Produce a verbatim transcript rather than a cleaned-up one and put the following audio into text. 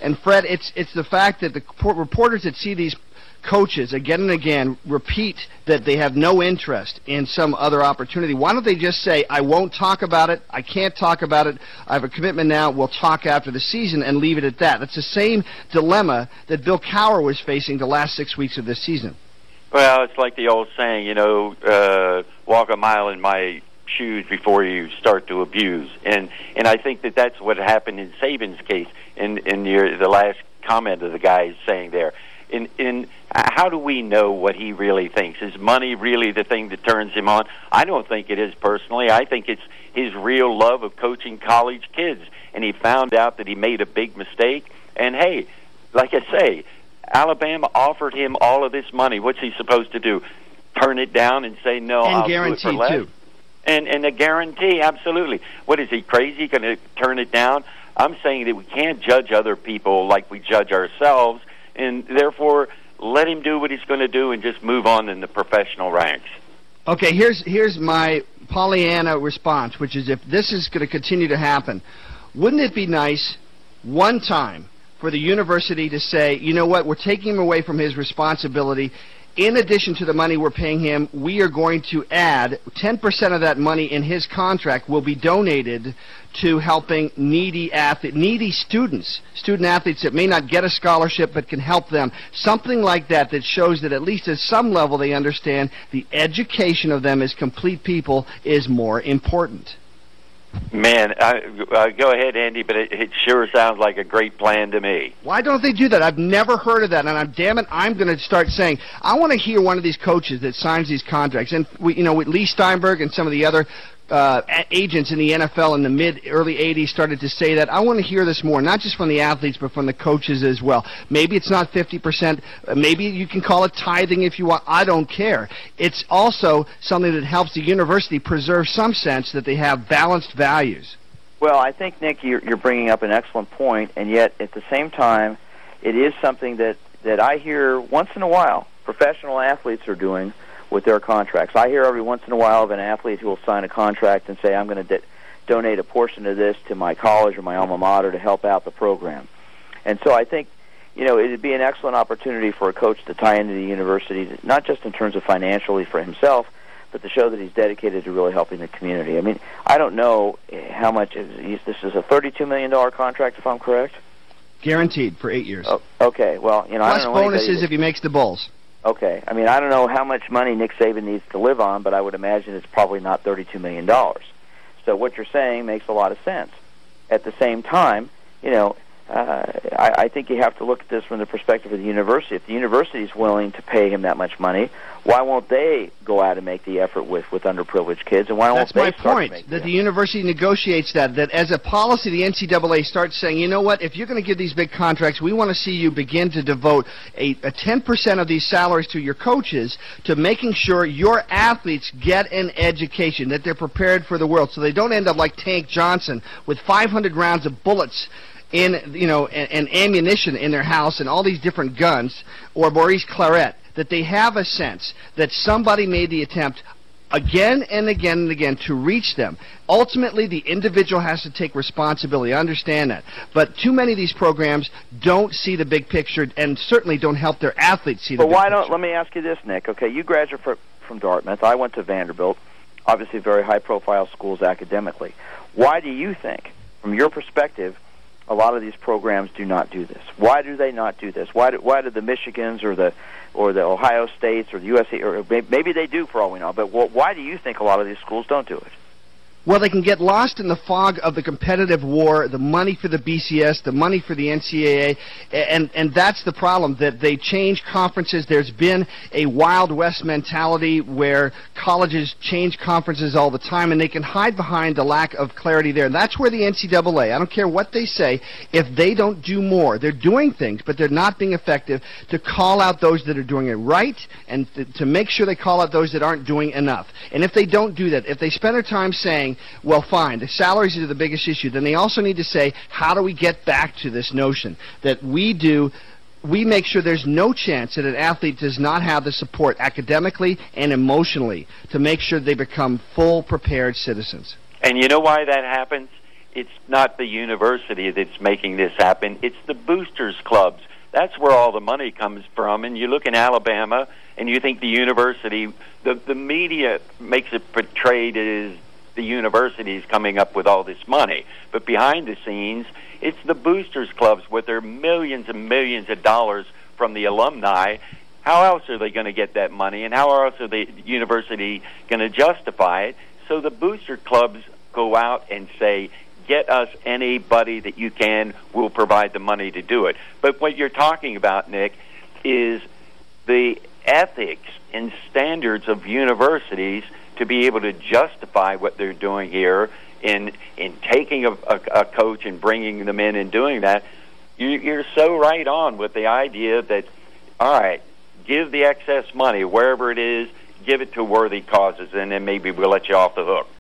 And Fred, it's it's the fact that the reporters that see these coaches again and again repeat that they have no interest in some other opportunity. Why don't they just say, I won't talk about it, I can't talk about it, I have a commitment now, we'll talk after the season, and leave it at that? That's the same dilemma that Bill Cowher was facing the last six weeks of this season. Well, it's like the old saying, you know, uh, walk a mile in my shoes before you start to abuse. And and I think that that's what happened in Saban's case, in, in your, the last comment of the guy saying there. In, in how do we know what he really thinks? Is money really the thing that turns him on? I don't think it is personally. I think it's his real love of coaching college kids. And he found out that he made a big mistake. And, hey, like I say, Alabama offered him all of this money. What's he supposed to do? Turn it down and say, no, and I'll do it for less? Too. And, and a guarantee, absolutely. What is he, crazy, going to turn it down? I'm saying that we can't judge other people like we judge ourselves, and therefore let him do what he's going to do and just move on in the professional ranks. Okay, here's here's my Pollyanna response, which is if this is going to continue to happen, wouldn't it be nice one time for the university to say, you know what, we're taking him away from his responsibility. In addition to the money we're paying him, we are going to add ten percent of that money in his contract will be donated to helping needy athlete, needy students, student athletes that may not get a scholarship but can help them. Something like that that shows that at least at some level they understand the education of them as complete people is more important. Man, I, uh, go ahead, Andy, but it, it sure sounds like a great plan to me. Why don't they do that? I've never heard of that, and I'm damn it, I'm going to start saying, I want to hear one of these coaches that signs these contracts. And, we, you know, with Lee Steinberg and some of the other uh, agents in the N F L in the mid, early eighties started to say that. I want to hear this more, not just from the athletes, but from the coaches as well. Maybe it's not fifty percent. Maybe you can call it tithing if you want. I don't care. It's also something that helps the university preserve some sense that they have balanced values. Well, I think, Nick, you're, you're bringing up an excellent point, and yet at the same time, it is something that, that I hear once in a while professional athletes are doing with their contracts. I hear every once in a while of an athlete who will sign a contract and say, I'm going to donate a portion of this to my college or my alma mater to help out the program. And so I think, you know, it would be an excellent opportunity for a coach to tie into the university, not just in terms of financially for himself, but to show that he's dedicated to really helping the community. I mean, I don't know how much, is, this is a thirty-two million dollars contract, if I'm correct? Guaranteed for eight years. Oh, okay, well, you know, Plus I don't know bonuses if he makes the bowls. Okay. I mean, I don't know how much money Nick Saban needs to live on, but I would imagine it's probably not thirty-two million dollars. So what you're saying makes a lot of sense. At the same time, you know, uh, I, I think you have to look at this from the perspective of the university. If the university is willing to pay him that much money, why won't they go out and make the effort with, with underprivileged kids? And why won't That's they my start point, to make that the the university negotiates that, that as a policy, the N C double A starts saying, you know what, if you're going to give these big contracts, we want to see you begin to devote a, a ten percent of these salaries to your coaches to making sure your athletes get an education, that they're prepared for the world, so they don't end up like Tank Johnson with five hundred rounds of bullets in, you know, and, and ammunition in their house and all these different guns, or Maurice Claret, that they have a sense that somebody made the attempt again and again and again to reach them. Ultimately, the individual has to take responsibility. I understand that. But too many of these programs don't see the big picture and certainly don't help their athletes see the but big why picture. don't, let me ask you this, Nick. Okay, you graduated from Dartmouth. I went to Vanderbilt, obviously very high-profile schools academically. Why do you think, from your perspective, a lot of these programs do not do this? Why do they not do this? Why do, why do the Michigans or the or the Ohio States or the U S A, or maybe they do for all we know, but why do you think a lot of these schools don't do it? Well, they can get lost in the fog of the competitive war, the money for the B C S, the money for the N C double A, and, and that's the problem, that they change conferences. There's been a Wild West mentality where colleges change conferences all the time, and they can hide behind the lack of clarity there. And that's where the N C double A, I don't care what they say, if they don't do more, they're doing things, but they're not being effective to call out those that are doing it right and th- to make sure they call out those that aren't doing enough. And if they don't do that, if they spend their time saying, well, fine, the salaries are the biggest issue, then they also need to say, how do we get back to this notion that we do, we make sure there's no chance that an athlete does not have the support academically and emotionally to make sure they become full prepared citizens. And you know why that happens? it's not the university that's making this happen. It's the boosters clubs. That's where all the money comes from. And you look in Alabama, and you think the university, the, the media makes it portrayed as the university is coming up with all this money. But behind the scenes, it's the boosters clubs with their millions and millions of dollars from the alumni. How else are they going to get that money, and how else are the university going to justify it? So the booster clubs go out and say, get us anybody that you can, we'll provide the money to do it. But what you're talking about, Nick, is the ethics and standards of universities to be able to justify what they're doing here in in taking a, a, a coach and bringing them in and doing that. You, you're so right on with the idea that, all right, give the excess money, wherever it is, give it to worthy causes, and then maybe we'll let you off the hook.